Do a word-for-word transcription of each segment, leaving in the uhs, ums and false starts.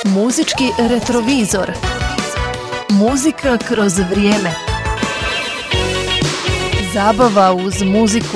Muzički retrovizor. Muzika kroz vrijeme. Zabava uz muziku.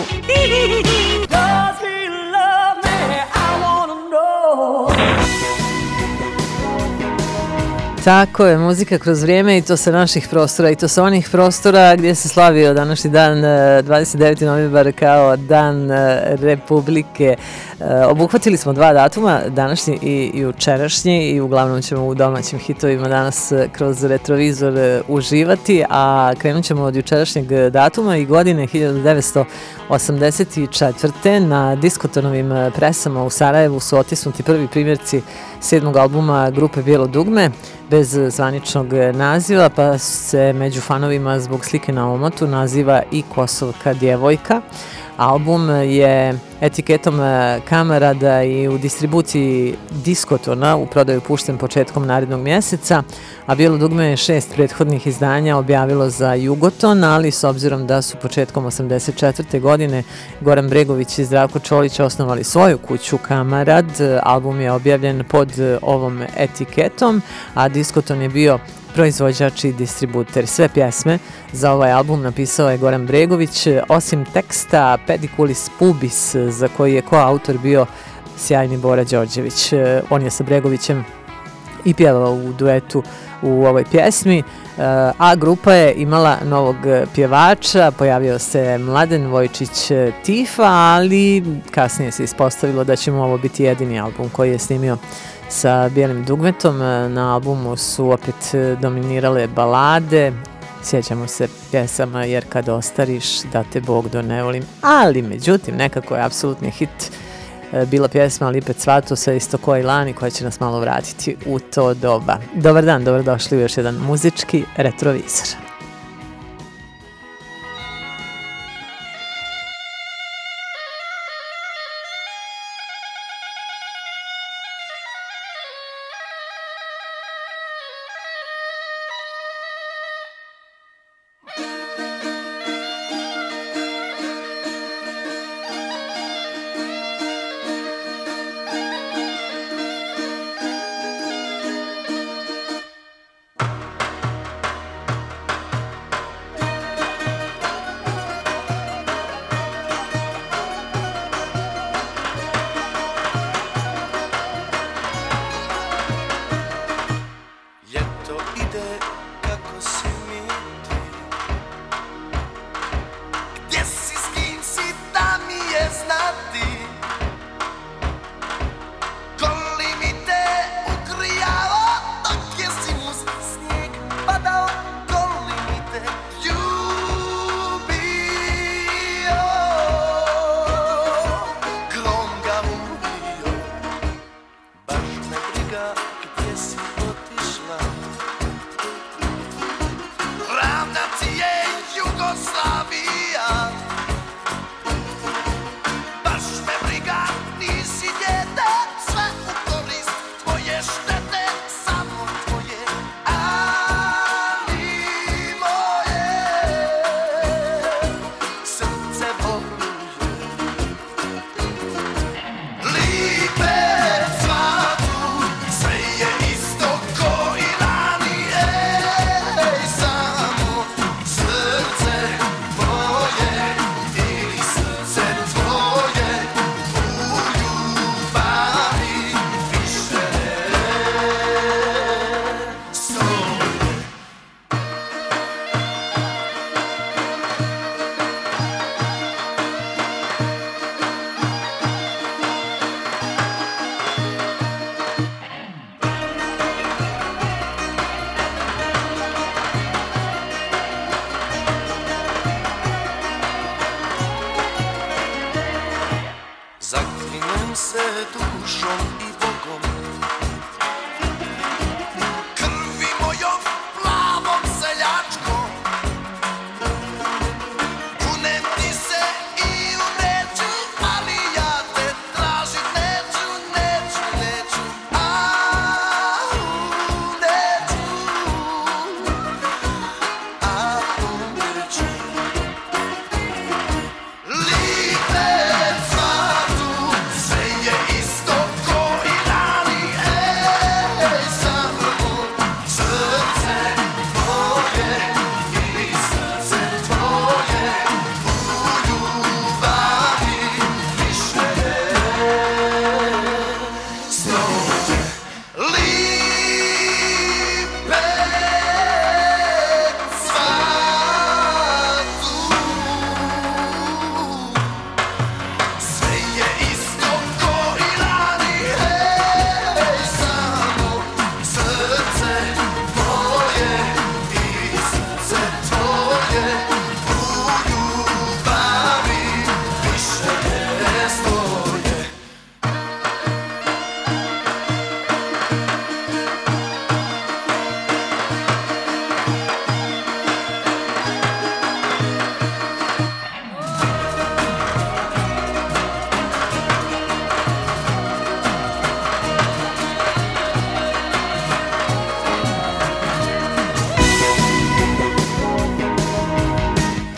Tako je, muzika kroz vrijeme i to sa naših prostora i to sa onih prostora gdje se slavio današnji dan, dvadeset deveti novembar, kao dan Republike. Obuhvatili smo dva datuma, današnji i jučerašnji, i uglavnom ćemo u domaćim hitovima danas kroz retrovizor uživati, a krenut ćemo od jučerašnjeg datuma i godine hiljadu devetsto osamdeset četvrte. Na diskotonovim presama u Sarajevu su otisnuti prvi primjerci sedmog albuma grupe Bijelo dugme, bez zvaničnog naziva, pa se među fanovima zbog slike na omotu naziva i Kosovka djevojka. Album je etiketom Kamarada i u distribuciji Diskotona u prodaju pušten početkom narednog mjeseca, a Bijelo dugme je šest prethodnih izdanja objavilo za Jugoton, ali s obzirom da su početkom osamdeset četvrte godine Goran Bregović i Zdravko Čolić osnovali svoju kuću Kamarad, album je objavljen pod ovom etiketom, a Diskoton je bio proizvođač i distributer. Sve pjesme za ovaj album napisao je Goran Bregović, osim teksta Pedikulis Pubis, za koji je koautor bio sjajni Bora Đorđević. On je sa Bregovićem i pjevao u duetu u ovoj pjesmi, a grupa je imala novog pjevača, pojavio se Mladen Vojčić Tifa, ali kasnije se ispostavilo da će mu ovo biti jedini album koji je snimio sa Bijelim dugmetom. Na albumu su opet dominirale balade, sjećamo se pjesama Jer kad ostariš, Da te Bog do ne volim, ali međutim nekako je apsolutni hit bila pjesma Lipe cvato sa Istoko i Lani, koja će nas malo vratiti u to doba. Dobar dan, dobrodošli u još jedan muzički retrovizor. Sve je isto ko i lani,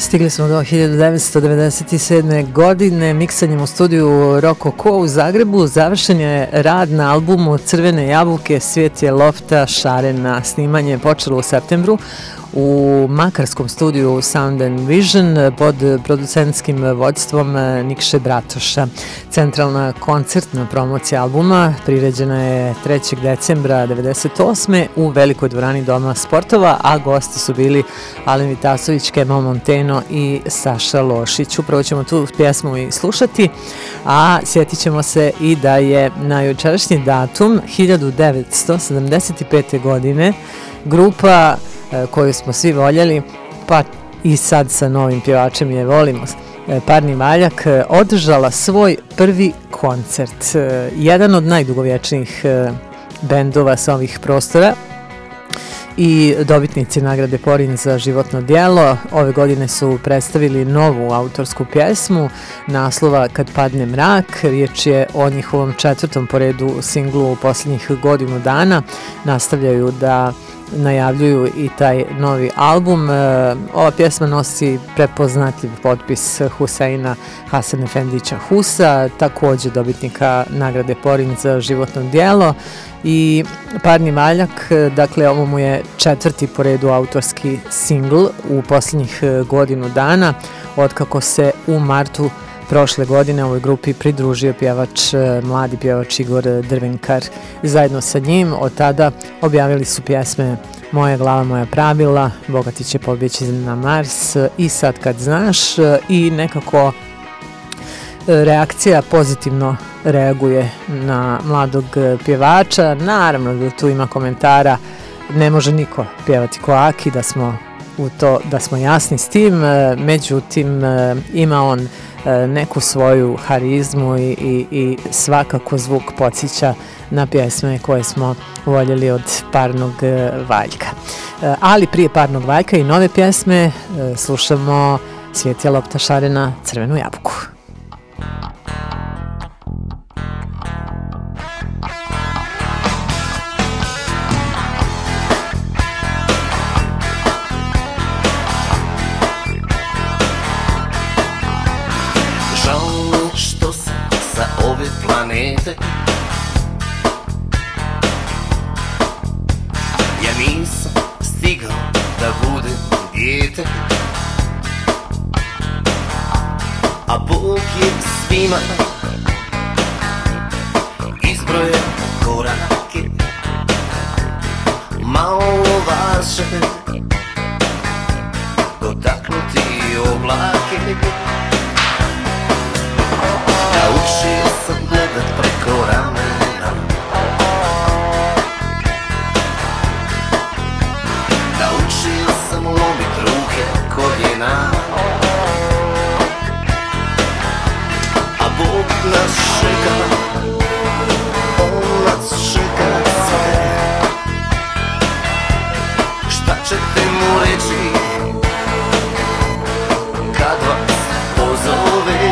Stigli smo do hiljadu devetsto devedeset sedme. godine, miksanjem u studiju Rokoko u Zagrebu. Završen je rad na albumu Crvene jabuke, Svijet je lopta šarena. Snimanje je počelo u septembru u makarskom studiju Sound and Vision pod producentskim vođstvom Nikše Bratoša. Centralna koncertna promocija albuma priređena je trećeg decembra devedeset osme. u velikoj dvorani Doma sportova, a gosti su bili Alen Vitasović, Kemal Monteno i Saša Lošić. Upravo ćemo tu pjesmu i slušati, a sjetit ćemo se i da je na jučerašnji datum hiljadu devetsto sedamdeset pete. godine grupa koju smo svi voljeli, pa i sad sa novim pjevačem je volimo, Parni Valjak, održala svoj prvi koncert. Jedan od najdugovječnijih bendova sa ovih prostora i dobitnici nagrade Porin za životno djelo. Ove godine su predstavili novu autorsku pjesmu naslova Kad padne mrak. Riječ je o njihovom četvrtom po redu singlu u posljednjih godinu dana. Nastavljaju da najavljuju i taj novi album. Ova pjesma nosi prepoznatljiv potpis Huseina Hasan Efendića Husa, također dobitnika nagrade Porin za životno djelo. I Parni Valjak, dakle ovo mu je četvrti po redu autorski singl u posljednjih godinu dana, otkako se u martu prošle godine ovoj grupi pridružio pjevač, mladi pjevač Igor Drvenkar. Zajedno sa njim od tada objavili su pjesme Moja glava, moja pravila, Bogati će pobjeći na Mars i Sad kad znaš, i nekako reakcija pozitivno reaguje na mladog pjevača. Naravno da tu ima komentara, ne može niko pjevati ko Aki, da smo u to, da smo jasni s tim, međutim ima on neku svoju harizmu i, i, i svakako zvuk podsjeća na pjesme koje smo voljeli od Parnog Valjka. Ali prije Parnog Valjka i nove pjesme slušamo Svijet je lopta šarena, Crvenu jabuku. Planete ja nisam stigao da budem dijete, a Bog je svima izbroje korake, malo vaše dotaknuti oblake. Naučio sam gledat preko ramena, naučio sam lomit ruke, koljena, a Bog nas čeka, On nas čeka sve. Šta ćete mu reći kad vas pozove?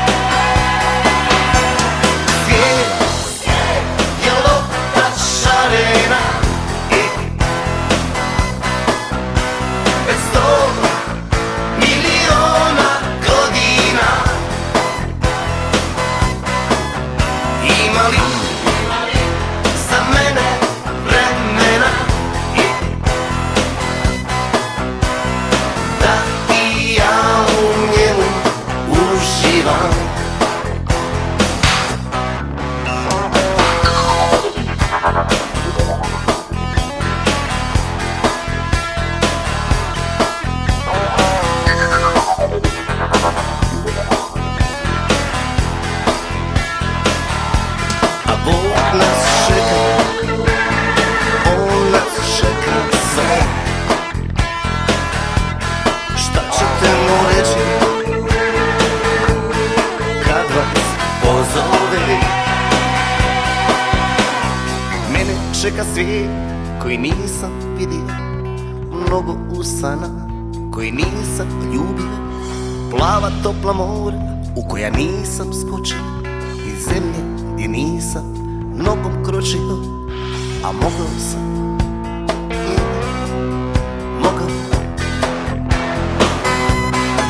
Čeka svijet koji nisam vidio, mnogo usana koji nisam ljubio, plava topla mora u koja nisam skočio i zemlje gdje nisam nogom kročio, a mogao sam, mogao.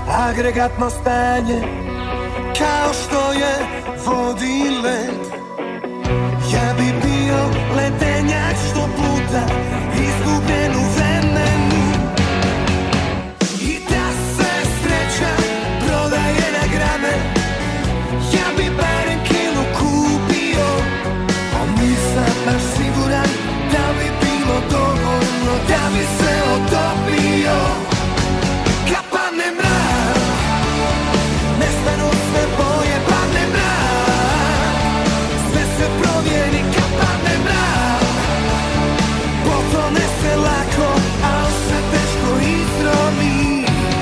agregatno stanje, kao što je vodi led. Ja bi bio ledenjak što pluta, izgubljen u vremenu. I da se sreća prodaje na grame, ja bi barem kilu kupio, a nisam baš siguran da bi bilo dovoljno da bi se otopio. Kad padne mrak, nestanu sve boje, padne mrak, sve se promijeni kad padne mrak. Potone se lako, al se teško izromi.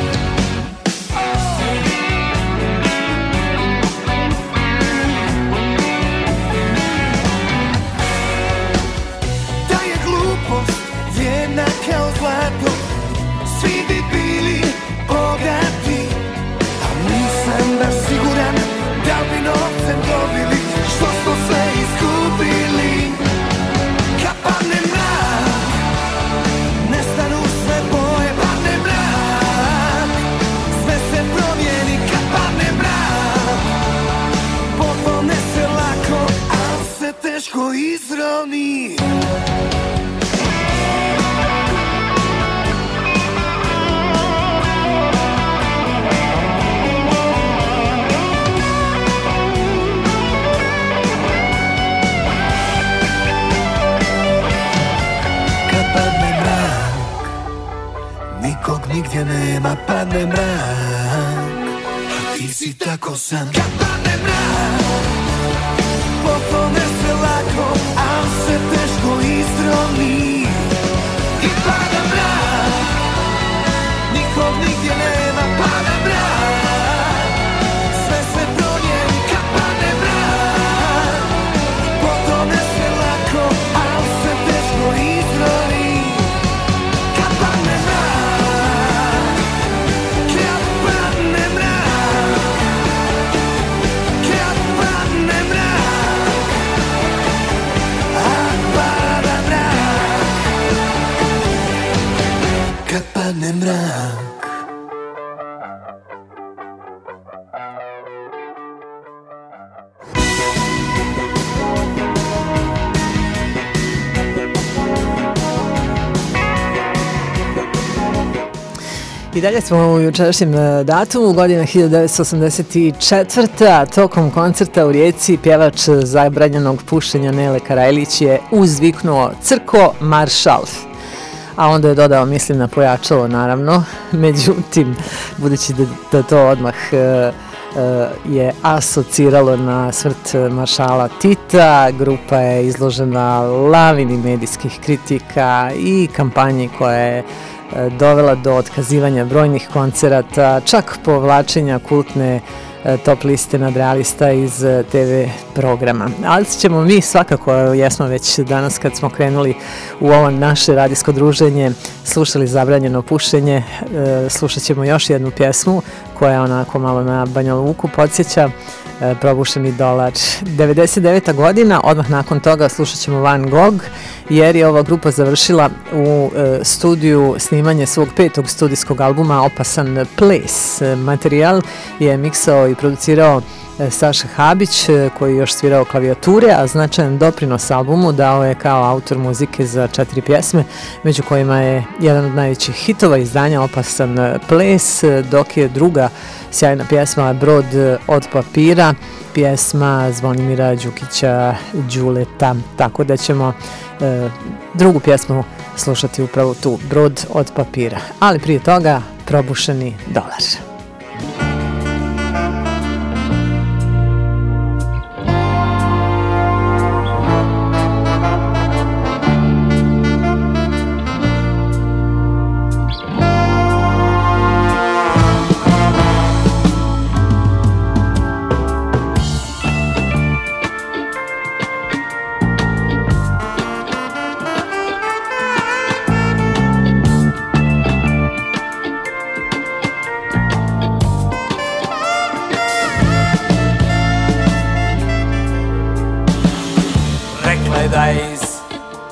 Da je glupost vjerna kao zlato, svi bi bili bogati, a nisam baš siguran da bi novcem dobili što smo sve izgubili. Kad padne mrak, nestanu sve boje, padne mrak, sve se promijeni kad padne mrak. Potone se lako, al se teško izromi. Nikog nigdje nema, padne mrak, a ti si tako sam. Kad padne mrak, potone se lako, al se teško izromi. I pada mrak, nikog nigdje nema, pada mrak, sve se promijeni kad padne mrak. Potone se lako, al se teško izromi. Kad padne mrak, kad padne mrak, kad padne mrak, a pada mrak, kad padne mrak. I dalje smo u jučerašnjem datumu, godina hiljadu devetsto osamdeset četvrta. Tokom koncerta u Rijeci pjevač zabranjenog pušenja Nele Karajlić je uzviknuo "Crko maršal", a onda je dodao, mislim na pojačalo naravno, međutim, budući da, da to odmah e, je asociralo na smrt maršala Tita, grupa je izložena lavini medijskih kritika i kampanji koja je dovela do otkazivanja brojnih koncerata, čak povlačenja kultne top liste nadrealista iz te ve programa. Ali ćemo mi svakako, jesmo već danas kad smo krenuli u ovo naše radijsko druženje, slušali Zabranjeno pušenje, slušat ćemo još jednu pjesmu koja onako malo na Banja Luku podsjeća, Probušeni dolar. devedeset deveta godina, odmah nakon toga slušat ćemo Van Gogh, jer je ova grupa završila u studiju snimanje svog petog studijskog albuma Opasan ples. Materijal je miksao i producirao Saša Habić, koji je još svirao klavijature, a značajan doprinos albumu dao je kao autor muzike za četiri pjesme, među kojima je jedan od najvećih hitova izdanja Opasan ples, dok je druga sjajna pjesma Brod od papira, pjesma Zvonimira Đukića Đuleta, tako da ćemo e, drugu pjesmu slušati upravo tu, Brod od papira, ali prije toga Probušeni dolar.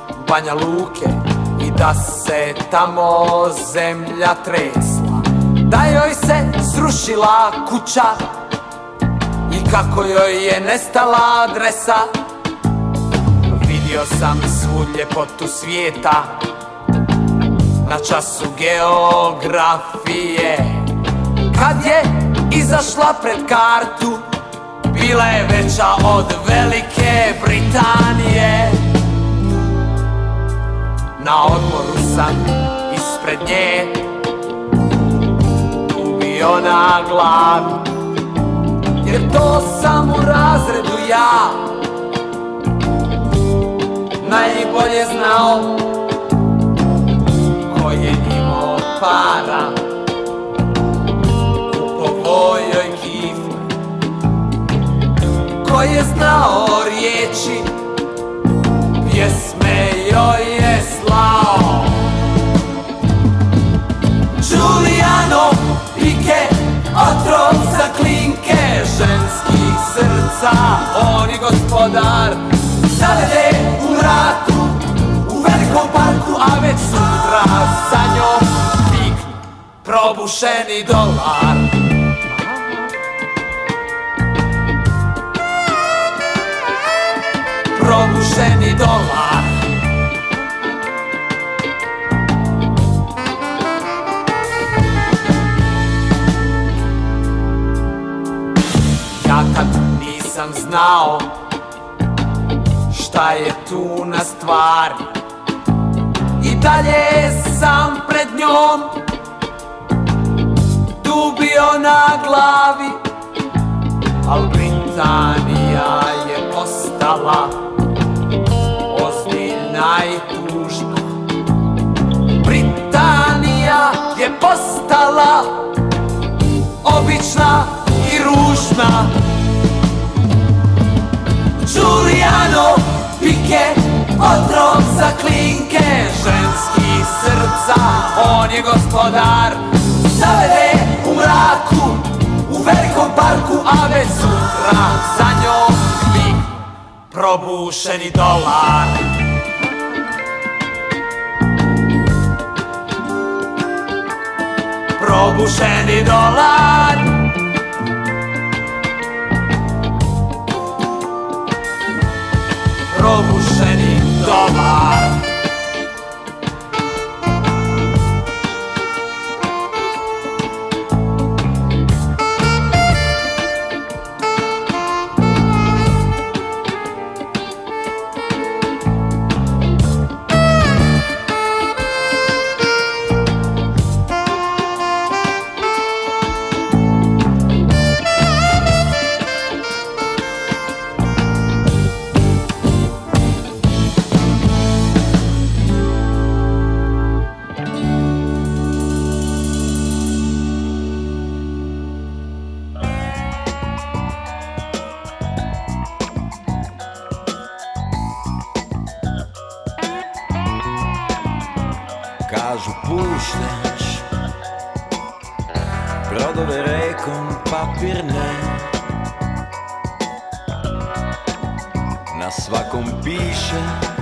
Banja Luke i da se tamo zemlja tresla, da joj se srušila kuća i kako joj je nestala adresa. Vidio sam svu ljepotu svijeta na času geografije. Kad je izašla pred kartu, bila je veća od Velike Britanije. Na odmoru sam ispred nje, tu bio na glavi, jer to sam u razredu ja najbolje znao. Ko je imao para, kupovao joj kifle, ko je znao riječi, pjesme joj je slao. Giuliano Pike, otrov za klinke ženskih srca, on je gospodar. Zavede u mraku, u velikom parku, a već sutra sa njom pikni probušeni dolar. Probušeni dolar. Ja kad nisam znao šta je tu na stvari, i dalje sam pred njom tu bio na glavi, al Britanija je postala ozbiljna i tužna. Britanija je postala obična i ružna. Giuliano Pike, otrov za klinke ženskih srca, on je gospodar. Zavede u mraku, u velikom parku, a već sutra za njom pikni probušeni dolar. Probušeni dolar. Probušeni dolar. Kažu puštaš brodove rekom papirne, na svakom piše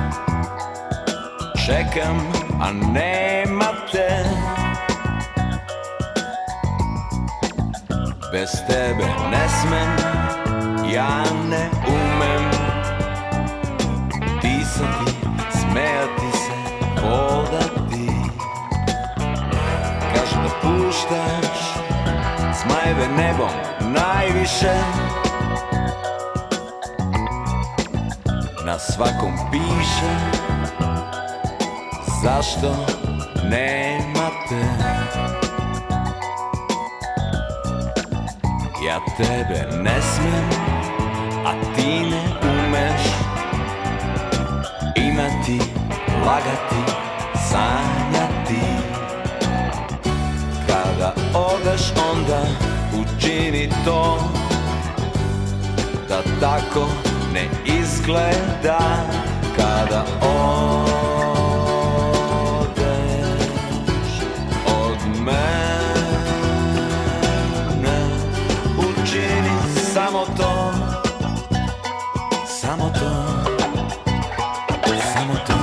čekam, a nema te. Bez tebe ne smem, ja ne umem disati, smejati se, hodati. Kažu da puštaš zmajeve nebom najviše, na svakom piše zašto nema te. Ja tebe ne smijem, a ti ne umeš imati, lagati, sanjati. Kada odeš onda učini to da tako ne izgleda. Kada odeš od mene, učini samo to, samo to, samo to.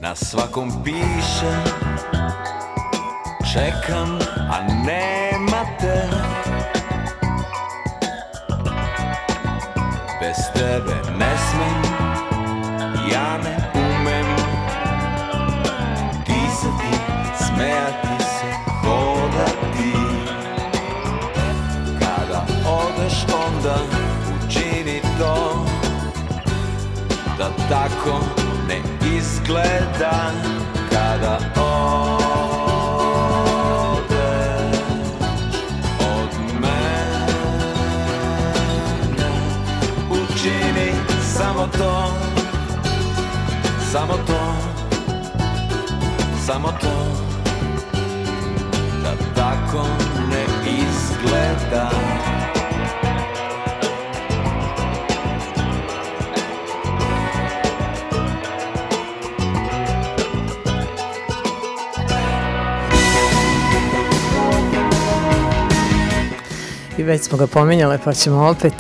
na svakom piše čekam, a nema te. Bez tebe ne smem, ja ne umem disati, smejati se, hodati. Kada odeš onda učini to, da tako ne izgleda. Kada odeš od mene, učini samo to, samo to, samo to, da tako ne izgleda. I već smo ga pominjali, pa ćemo opet.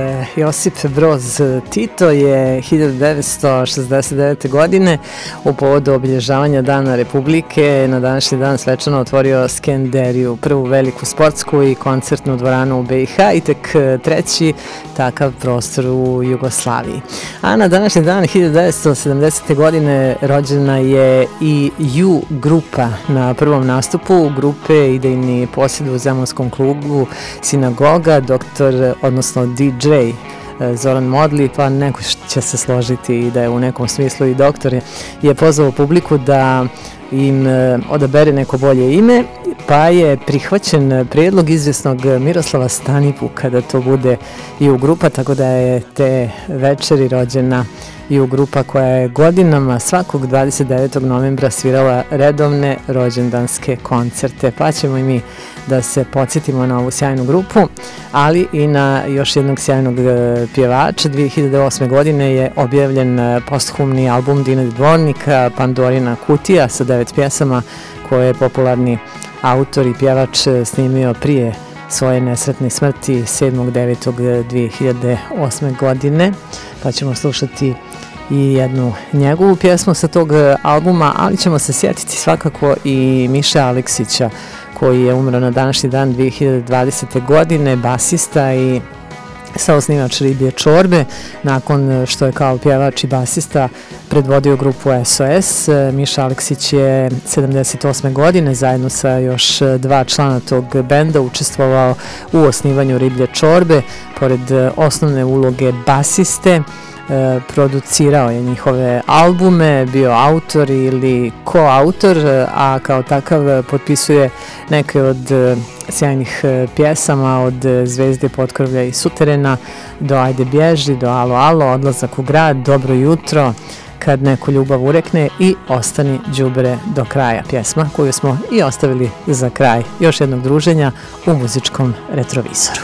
Josip Broz Tito je hiljadu devetsto šezdeset devete. godine u povodu obilježavanja Dana Republike na današnji dan svečano otvorio Skenderiju, prvu veliku sportsku i koncertnu dvoranu u B i H i tek treći takav prostor u Jugoslaviji. A na današnji dan hiljadu devetsto sedamdesete. godine rođena je i U grupa. Na prvom nastupu grupe idejni posjed u Zemunskom klubu Sinagoga, doktor, odnosno D J Zoran Modli, pa neko će se složiti i da je u nekom smislu i doktor, je, je pozvao publiku da im odabere neko bolje ime, pa je prihvaćen prijedlog izvjesnog Miroslava Stanipuka da to bude i u grupa, tako da je te večeri rođena i u grupa koja je godinama svakog dvadeset devetog novembra svirala redovne rođendanske koncerte, pa ćemo i mi da se podsjetimo na ovu sjajnu grupu, ali i na još jednog sjajnog pjevača. dvije hiljade osme. godine je objavljen posthumni album Dine Dvornika, Pandorina kutija sa devet pjesama koje je popularni autor i pjevač snimio prije svoje nesretne smrti sedmog devetog dvije hiljade osme. godine, pa ćemo slušati i jednu njegovu pjesmu sa tog albuma, ali ćemo se sjetiti svakako i Miše Aleksića, koji je umro na današnji dan dvije hiljade dvadesete. godine, basista i saosnivač Riblje čorbe. Nakon što je kao pjevač i basista predvodio grupu S O S, Miša Aleksić je sedamdeset osme. godine zajedno sa još dva člana tog benda učestvovao u osnivanju Riblje čorbe. Pored osnovne uloge basiste, producirao je njihove albume, bio autor ili koautor, a kao takav potpisuje neke od sjajnih pjesama, od Zvezde potkrovlja i suterena do Ajde bježi, do Alo alo, Odlazak u grad, Dobro jutro, Kad neku ljubav urekne i Ostani đubre do kraja, pjesma koju smo i ostavili za kraj još jednog druženja u muzičkom retrovizoru.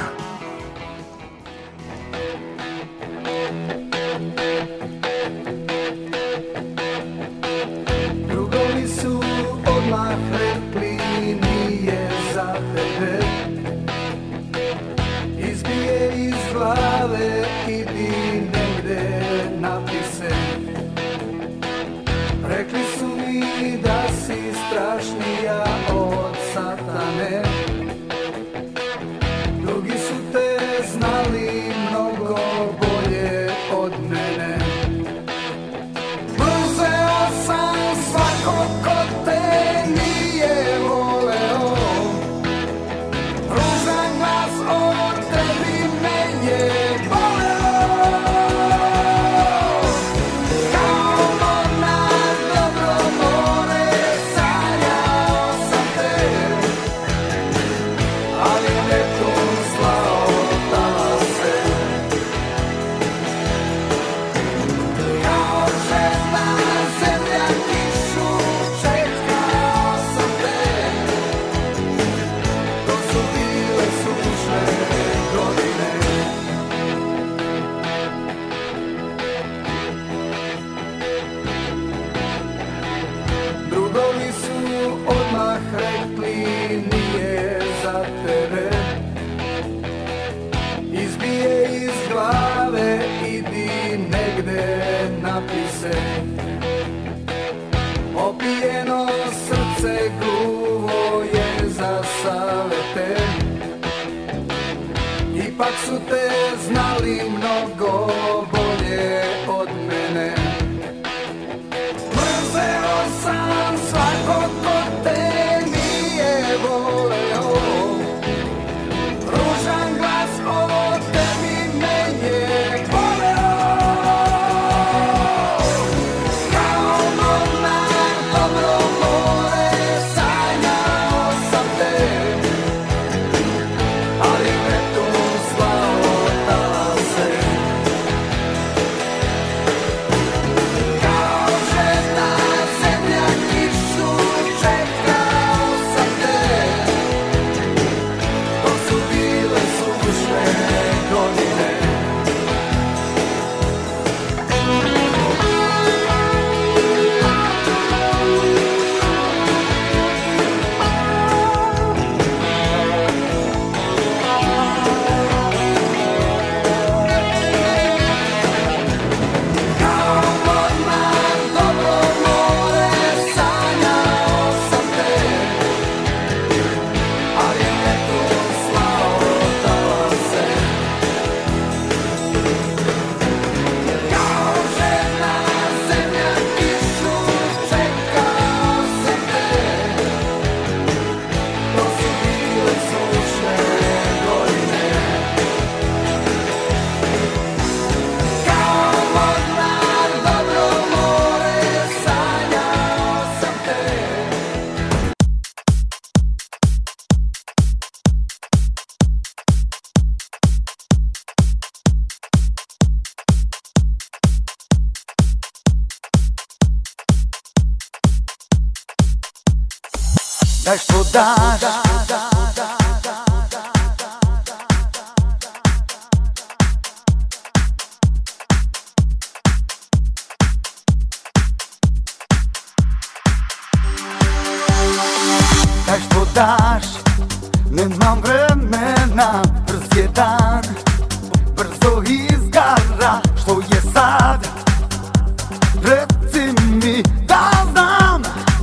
Kao ona dobra Opijeno srce gluvo je za savete. Ipak su te znali mnogo bolje od mene. Mrzeo sam svakog ko te nije voleo. Ružan glas o tebi me je boleo. Kao mornar dobro more sanjao sam te, ali me tu slao talase. Kao žena zemlja kišu čekao sam te, to su bile sušne godine. Kao mornar dobro more sanjao sam te, ali me tu slao talase. Kao žena zemlja kišu čekao sam te, to su bile sušne godine. Kao mornar dobro more sanjao sam te. Daj što daš, daj što daš, nemam vremena, brz je dan, brzo izgara, što je sad, reci mi da znam.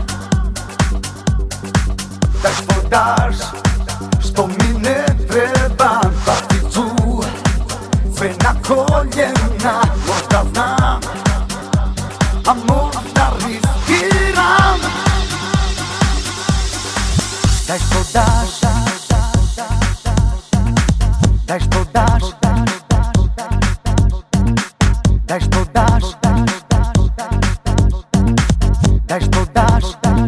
Daj što daš, što mi ne treba, pa ti ću sve na koljena, možda znam, a možda riskiram. Daj što daš, daj što daš, daj što daš, daj što daš,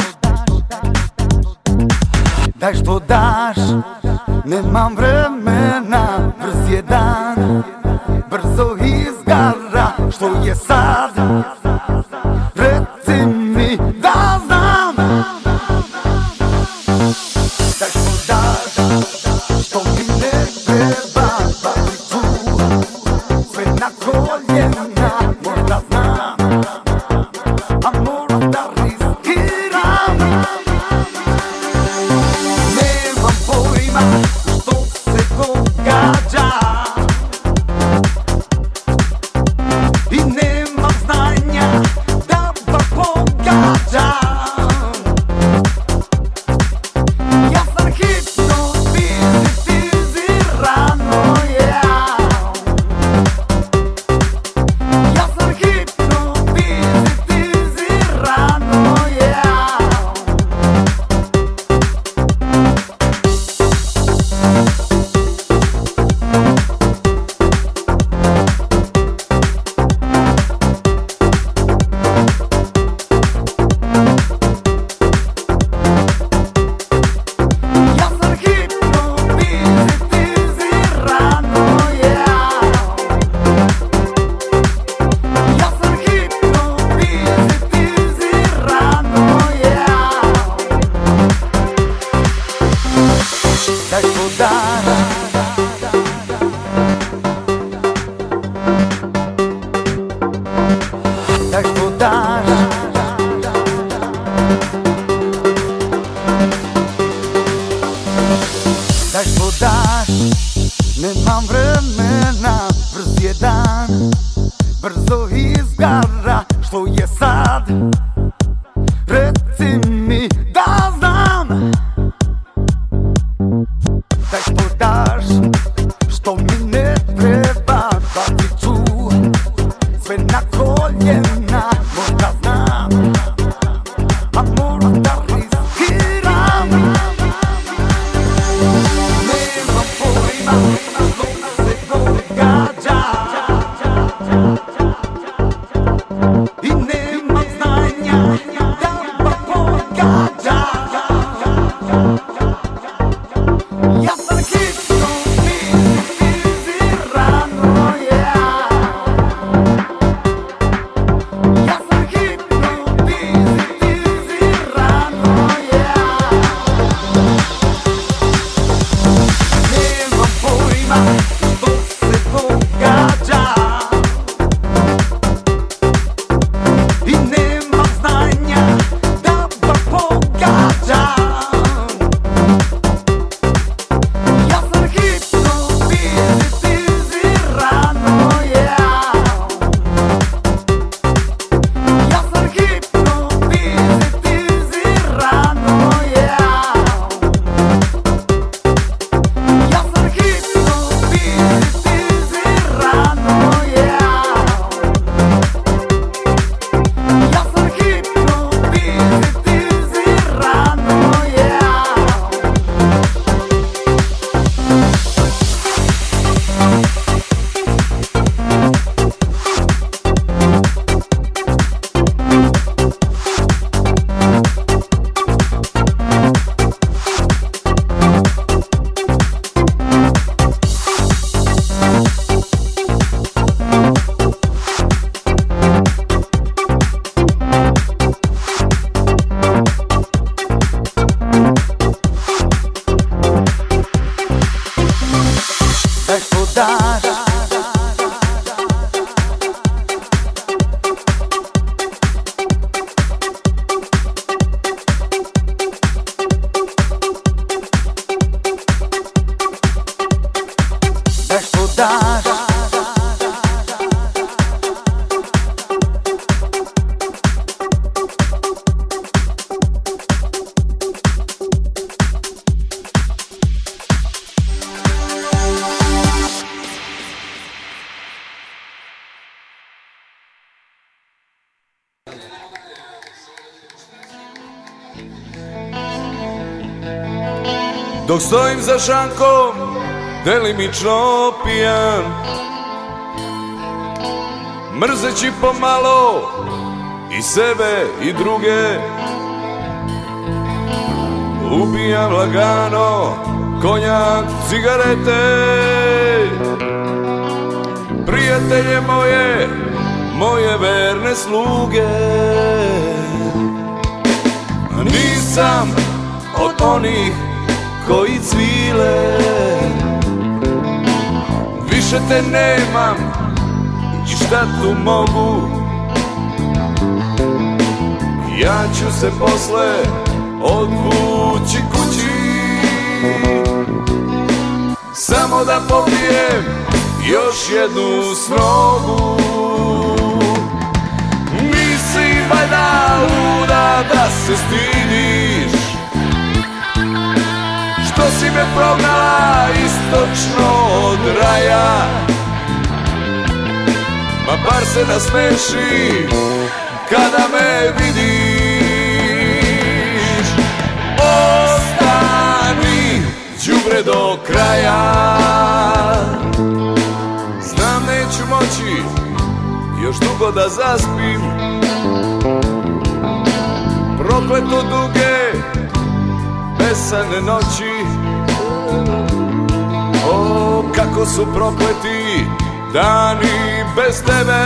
daj što daš, nemam vremena, brz je dan, brzo izgara, što je sad, reci mi da znam. Daj što daš, što mi ne treba, pa ti ću sve na koljena, možda znam, a možda riskiram. Nemam pojma što se događa i nemam znanja reci mi da znam da što daš, što mi ne treba, da ti ću sve na koljena, možda znam, a možda riskiram. Nemam pojma što se događa i nemam znanja da pa pogađa. Ja sam hitno fizirano, ja. Ja sam hitno fizirano, ja. Nemam pojma što se događa i nemam znanja da pa pogađa. Ja sam hitno fizirano, ja. Ja sam hitno fizirano, ja. Ja sam hitno fizirano, ja. Ja sam hitno fizirano, ja. Da što daš, da što daš, Dok stojim za šankom, delimično pijan, mrzeći pomalo i sebe i druge, ubijam lagano konjak, cigarete. Prijatelje moje, moje verne sluge, nisam od onih koji cvile, više te nemam i šta tu mogu. Ja ću se posle odvući kući, samo da popijem još jednu snogu. Nisi valjda luda da se stidiš što si me prognala istočno od raja, ma bar se nasmeši kada me vidiš. Ostani đubre do kraja, znam neću moći još dugo da zaspim, prokleto duge besane noći. O, kako su prokleti dani bez tebe,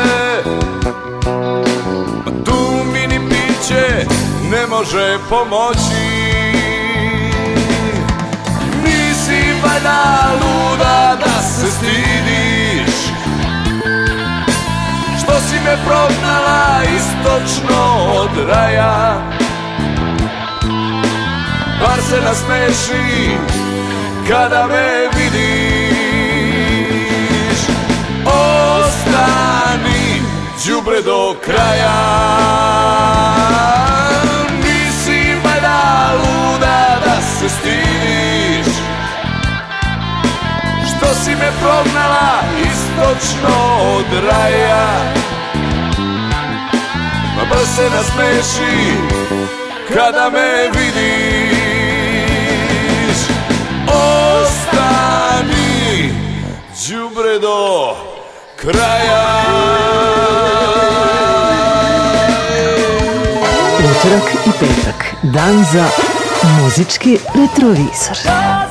ma tu mi ni piće ne može pomoći. Nisi valjda luda da se stidiš što si me prognala istočno od raja, bar se nasmeši kada me vidiš. Ostani đubre do kraja. točno od raja. Ma baš se nasmeši kada me vidiš. Ostani đubre do kraja. Utorak i petak, dan za muzički retrovizor.